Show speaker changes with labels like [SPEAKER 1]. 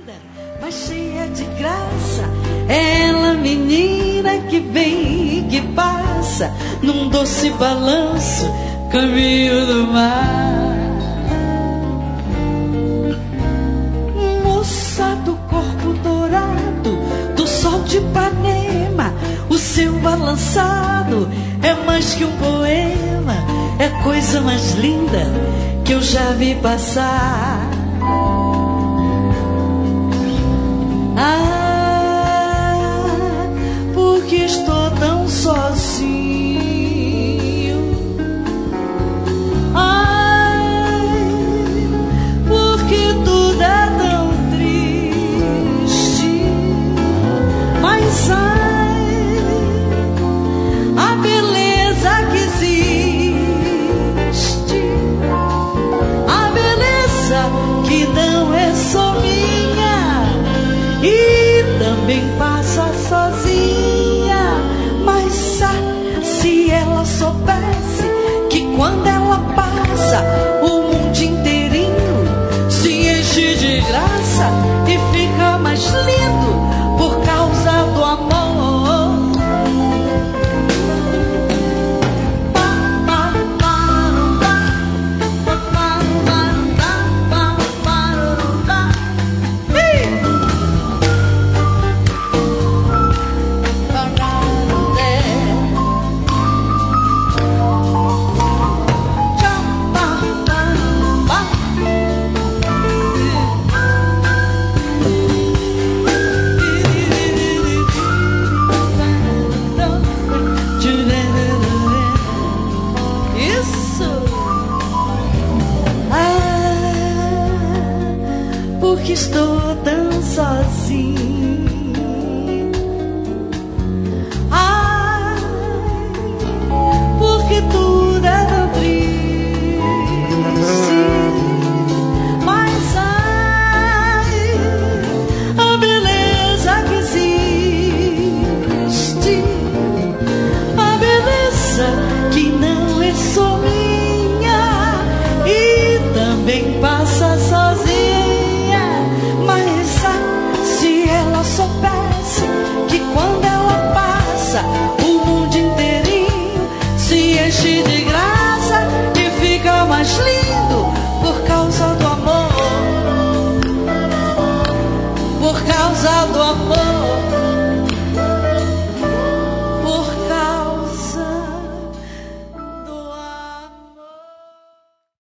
[SPEAKER 1] mas cheia de graça. Ela, menina que vem e que passa num doce balanço, caminho do mar. Moça do corpo dourado, do sol de Ipanema, o seu balançado é mais que um poema, é a coisa mais linda que eu já vi passar. Ah, porque estou tão sozinho. Ai, porque tudo é tão triste. Mas ai, a beleza que existe, a beleza que não é só minha e também passa sozinha. Mas se ela soubesse que quando ela passa o mundo inteirinho se enche de graça e fica mais lindo por causa do amor. Porque estou tão sozinha.